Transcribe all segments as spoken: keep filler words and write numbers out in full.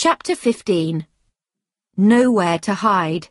Chapter fifteen. Nowhere to Hide.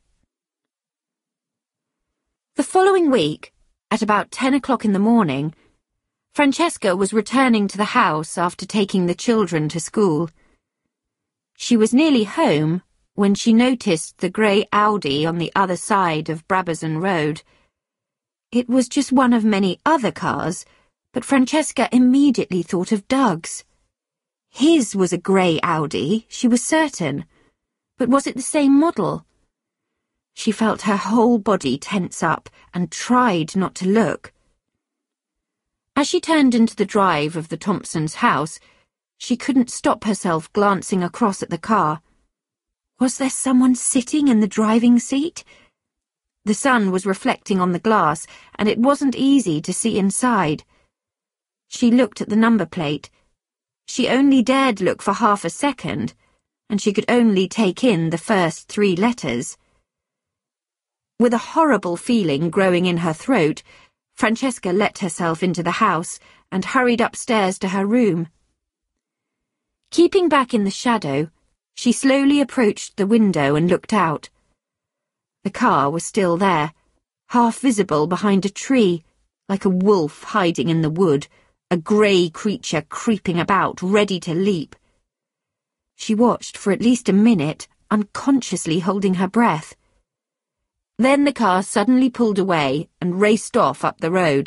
The following week, at about ten o'clock in the morning, Francesca was returning to the house after taking the children to school. She was nearly home when she noticed the grey Audi on the other side of Brabazon Road. It was just one of many other cars, but Francesca immediately thought of Doug's. His was a grey Audi, she was certain, but was it the same model? She felt her whole body tense up and tried not to look. As she turned into the drive of the Thompsons' house, she couldn't stop herself glancing across at the car. Was there someone sitting in the driving seat? The sun was reflecting on the glass, and it wasn't easy to see inside. She looked at the number plate. She only dared look for half a second, and she could only take in the first three letters. With a horrible feeling growing in her throat, Francesca let herself into the house and hurried upstairs to her room. Keeping back in the shadow, she slowly approached the window and looked out. The car was still there, half visible behind a tree, like a wolf hiding in the wood, a grey creature creeping about, ready to leap. She watched for at least a minute, unconsciously holding her breath. Then the car suddenly pulled away and raced off up the road.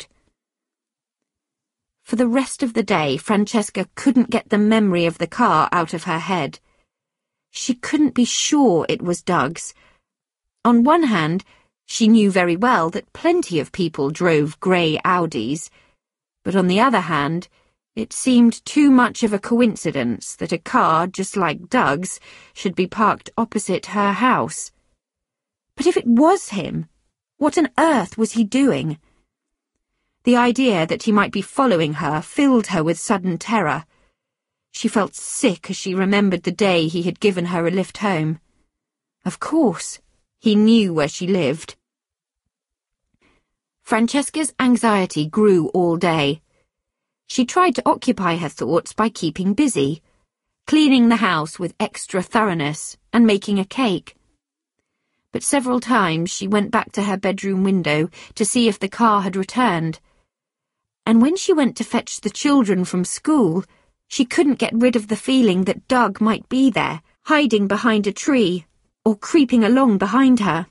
For the rest of the day, Francesca couldn't get the memory of the car out of her head. She couldn't be sure it was Doug's. On one hand, she knew very well that plenty of people drove grey Audis, but on the other hand, it seemed too much of a coincidence that a car just like Doug's should be parked opposite her house. But if it was him, what on earth was he doing? The idea that he might be following her filled her with sudden terror. She felt sick as she remembered the day he had given her a lift home. Of course, he knew where she lived. Francesca's anxiety grew all day. She tried to occupy her thoughts by keeping busy, cleaning the house with extra thoroughness and making a cake. But several times she went back to her bedroom window to see if the car had returned. And when she went to fetch the children from school, she couldn't get rid of the feeling that Doug might be there, hiding behind a tree, or creeping along behind her.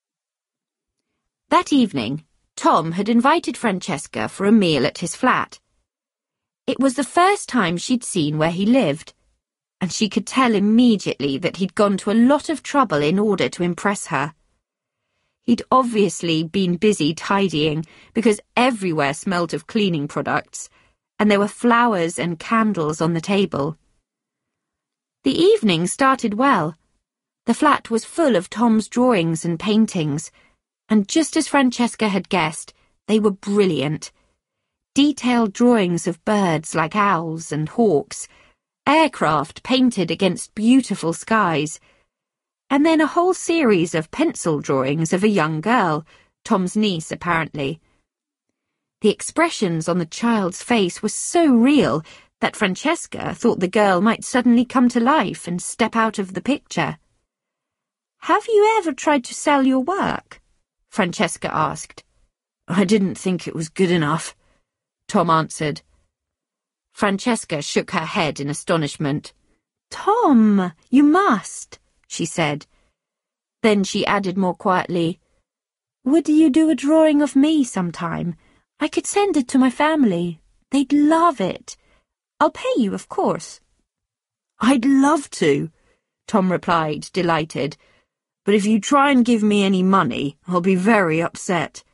That evening, Tom had invited Francesca for a meal at his flat. It was the first time she'd seen where he lived, and she could tell immediately that he'd gone to a lot of trouble in order to impress her. He'd obviously been busy tidying, because everywhere smelt of cleaning products, and there were flowers and candles on the table. The evening started well. The flat was full of Tom's drawings and paintings, and just as Francesca had guessed, they were brilliant. Detailed drawings of birds like owls and hawks, aircraft painted against beautiful skies, and then a whole series of pencil drawings of a young girl, Tom's niece apparently. The expressions on the child's face were so real that Francesca thought the girl might suddenly come to life and step out of the picture. "Have you ever tried to sell your work?" Francesca asked. "I didn't think it was good enough," Tom answered. Francesca shook her head in astonishment. "Tom, you must," she said. Then she added more quietly, "Would you do a drawing of me sometime? I could send it to my family. They'd love it. I'll pay you, of course." "I'd love to," Tom replied, delighted. "But if you try and give me any money, I'll be very upset."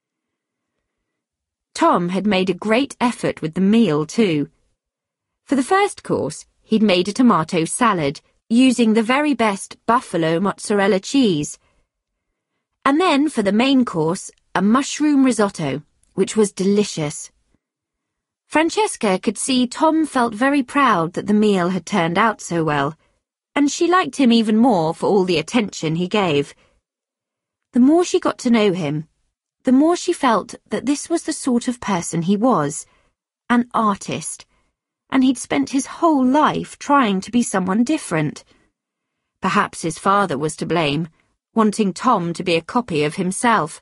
Tom had made a great effort with the meal, too. For the first course, he'd made a tomato salad, using the very best buffalo mozzarella cheese. And then, for the main course, a mushroom risotto, which was delicious. Francesca could see Tom felt very proud that the meal had turned out so well, and she liked him even more for all the attention he gave. The more she got to know him, the more she felt that this was the sort of person he was, an artist, and he'd spent his whole life trying to be someone different. Perhaps his father was to blame, wanting Tom to be a copy of himself.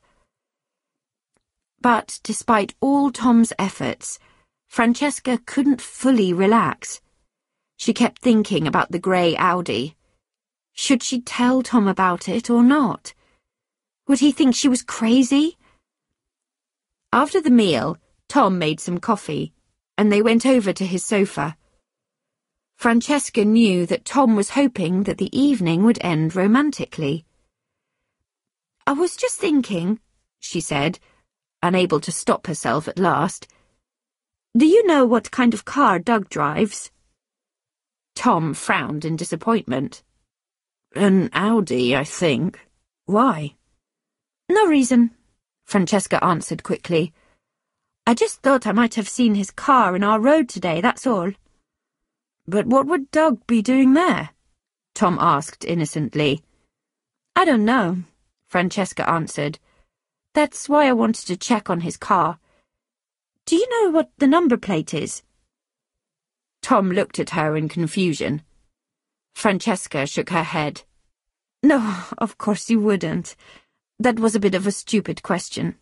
But despite all Tom's efforts, Francesca couldn't fully relax. She kept thinking about the grey Audi. Should she tell Tom about it or not? Would he think she was crazy? After the meal, Tom made some coffee, and they went over to his sofa. Francesca knew that Tom was hoping that the evening would end romantically. "I was just thinking," she said, unable to stop herself at last. "Do you know what kind of car Doug drives?" Tom frowned in disappointment. "An Audi, I think. Why?" "No reason," Francesca answered quickly. "I just thought I might have seen his car in our road today, that's all." "But what would Doug be doing there?" Tom asked innocently. "I don't know," Francesca answered. "That's why I wanted to check on his car. Do you know what the number plate is?" Tom looked at her in confusion. Francesca shook her head. "No, of course you wouldn't. That was a bit of a stupid question."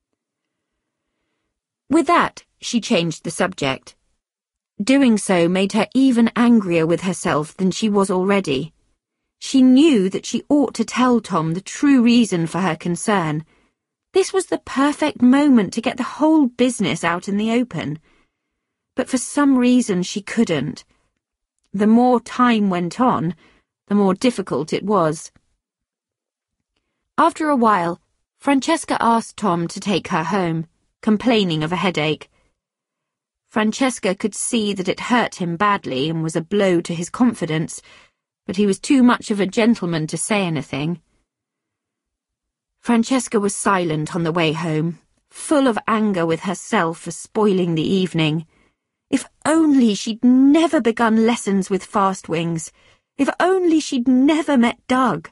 With that, she changed the subject. Doing so made her even angrier with herself than she was already. She knew that she ought to tell Tom the true reason for her concern. This was the perfect moment to get the whole business out in the open. But for some reason she couldn't. The more time went on, the more difficult it was. After a while, Francesca asked Tom to take her home, complaining of a headache. Francesca could see that it hurt him badly and was a blow to his confidence, but he was too much of a gentleman to say anything. Francesca was silent on the way home, full of anger with herself for spoiling the evening. If only she'd never begun lessons with Fast Wings. If only she'd never met Doug.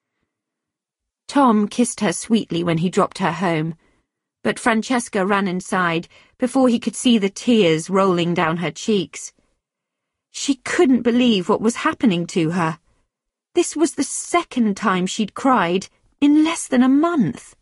Tom kissed her sweetly when he dropped her home, but Francesca ran inside before he could see the tears rolling down her cheeks. She couldn't believe what was happening to her. This was the second time she'd cried in less than a month.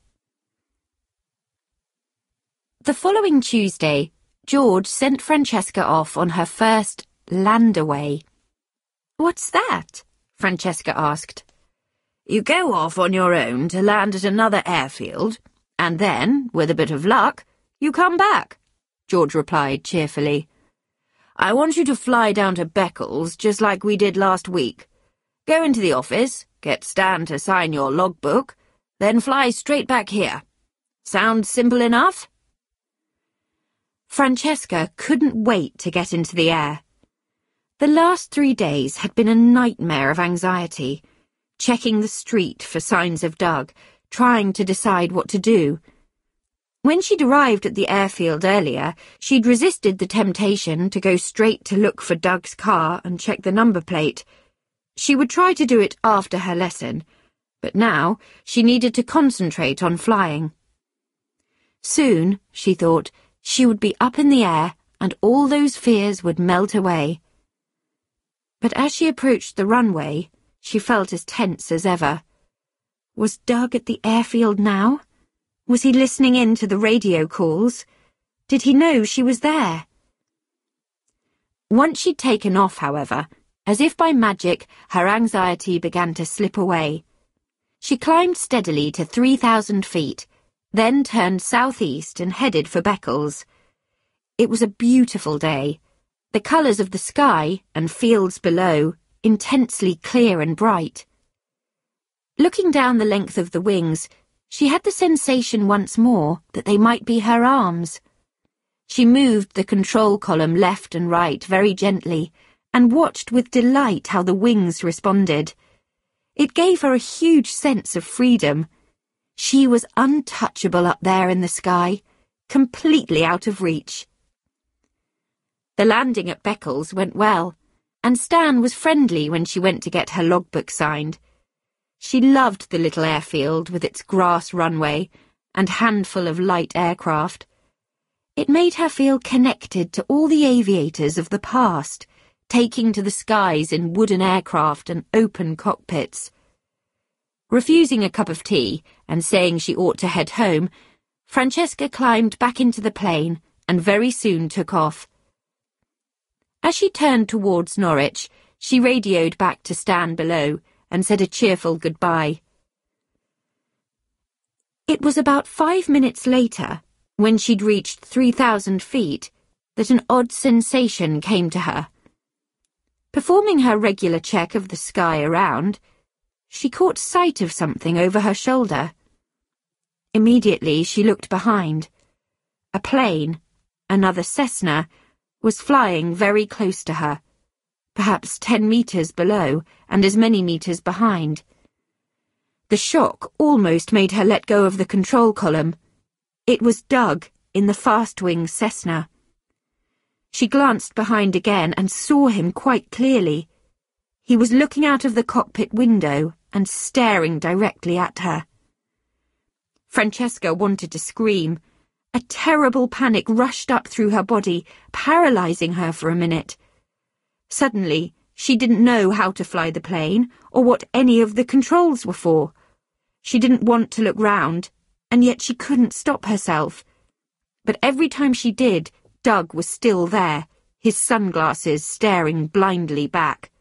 The following Tuesday, George sent Francesca off on her first landaway. "What's that?" Francesca asked. "You go off on your own to land at another airfield, and then, with a bit of luck, you come back," George replied cheerfully. "I want you to fly down to Beccles just like we did last week. Go into the office, get Stan to sign your logbook, then fly straight back here. Sound simple enough?" Francesca couldn't wait to get into the air. The last three days had been a nightmare of anxiety, checking the street for signs of Doug, trying to decide what to do. When she'd arrived at the airfield earlier, she'd resisted the temptation to go straight to look for Doug's car and check the number plate. She would try to do it after her lesson, but now she needed to concentrate on flying. Soon, she thought, she would be up in the air and all those fears would melt away. But as she approached the runway, she felt as tense as ever. Was Doug at the airfield now? Was he listening in to the radio calls? Did he know she was there? Once she'd taken off, however, as if by magic, her anxiety began to slip away. She climbed steadily to three thousand feet, then turned southeast and headed for Beccles. It was a beautiful day, the colours of the sky and fields below intensely clear and bright. Looking down the length of the wings, she had the sensation once more that they might be her arms. She moved the control column left and right very gently and watched with delight how the wings responded. It gave her a huge sense of freedom. She was untouchable up there in the sky, completely out of reach. The landing at Beccles went well, and Stan was friendly when she went to get her logbook signed. She loved the little airfield with its grass runway and handful of light aircraft. It made her feel connected to all the aviators of the past, taking to the skies in wooden aircraft and open cockpits. Refusing a cup of tea and saying she ought to head home, Francesca climbed back into the plane and very soon took off. As she turned towards Norwich, she radioed back to Stan below and said a cheerful goodbye. It was about five minutes later, when she'd reached three thousand feet, that an odd sensation came to her. Performing her regular check of the sky around, she caught sight of something over her shoulder. Immediately she looked behind. A plane, another Cessna, was flying very close to her, perhaps ten metres below and as many metres behind. The shock almost made her let go of the control column. It was Doug in the fast-wing Cessna. She glanced behind again and saw him quite clearly. He was looking out of the cockpit window and staring directly at her. Francesca wanted to scream. A terrible panic rushed up through her body, paralysing her for a minute. Suddenly, she didn't know how to fly the plane or what any of the controls were for. She didn't want to look round, and yet she couldn't stop herself. But every time she did, Doug was still there, his sunglasses staring blindly back.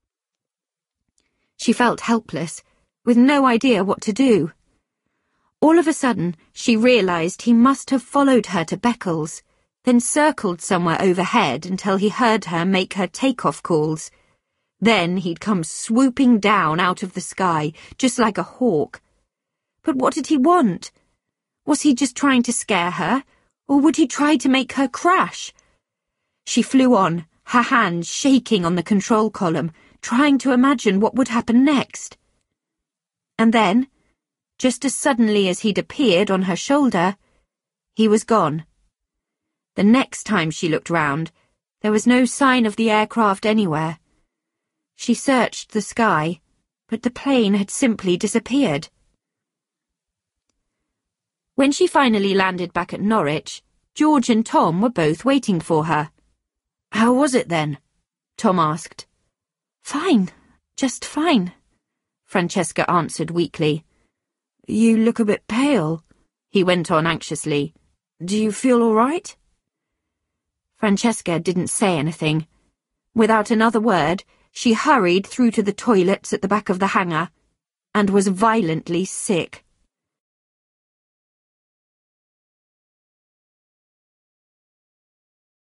She felt helpless, with no idea what to do. All of a sudden, she realised he must have followed her to Beccles, then circled somewhere overhead until he heard her make her take-off calls. Then he'd come swooping down out of the sky, just like a hawk. But what did he want? Was he just trying to scare her, or would he try to make her crash? She flew on, her hands shaking on the control column, trying to imagine what would happen next. And then, just as suddenly as he'd appeared on her shoulder, he was gone. The next time she looked round, there was no sign of the aircraft anywhere. She searched the sky, but the plane had simply disappeared. When she finally landed back at Norwich, George and Tom were both waiting for her. "How was it then?" Tom asked. "Fine, just fine," Francesca answered weakly. "You look a bit pale," he went on anxiously. "Do you feel all right?" Francesca didn't say anything. Without another word, she hurried through to the toilets at the back of the hangar and was violently sick.